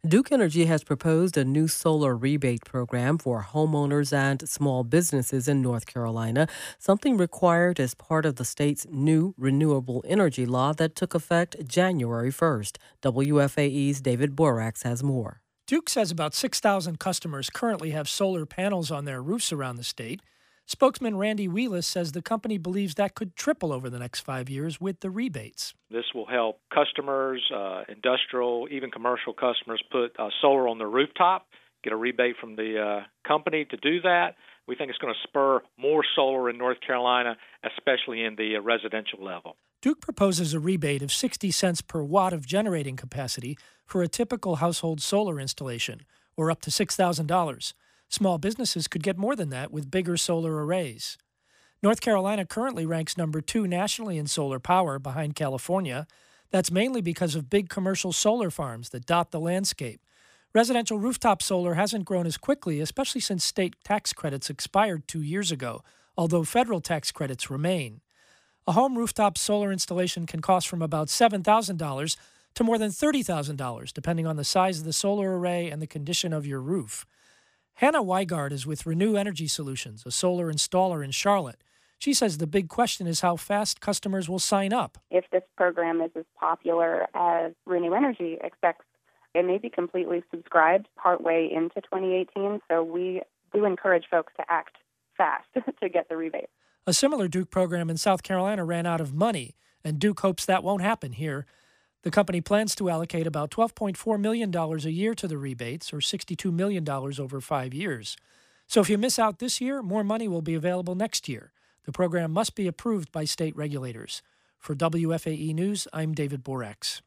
Duke Energy has proposed a new solar rebate program for homeowners and small businesses in North Carolina, something required as part of the state's new renewable energy law that took effect January 1st. WFAE's David Borax has more. Duke says about 6,000 customers currently have solar panels on their roofs around the state. Spokesman Randy Wheelis says the company believes that could triple over the next 5 years with the rebates. This will help customers, industrial, even commercial customers put solar on their rooftop, get a rebate from the company to do that. We think it's going to spur more solar in North Carolina, especially in the residential level. Duke proposes a rebate of 60 cents per watt of generating capacity for a typical household solar installation, or up to $6,000. Small businesses could get more than that with bigger solar arrays. North Carolina currently ranks number 2 nationally in solar power behind California. That's mainly because of big commercial solar farms that dot the landscape. Residential rooftop solar hasn't grown as quickly, especially since state tax credits expired 2 years ago, although federal tax credits remain. A home rooftop solar installation can cost from about $7,000 to more than $30,000, depending on the size of the solar array and the condition of your roof. Hannah Weigard is with Renew Energy Solutions, a solar installer in Charlotte. She says the big question is how fast customers will sign up. If this program is as popular as Renew Energy expects, it may be completely subscribed partway into 2018, so we do encourage folks to act fast to get the rebate. A similar Duke program in South Carolina ran out of money, and Duke hopes that won't happen here. The company plans to allocate about $12.4 million a year to the rebates, or $62 million over 5 years. So if you miss out this year, more money will be available next year. The program must be approved by state regulators. For WFAE News, I'm David Borax.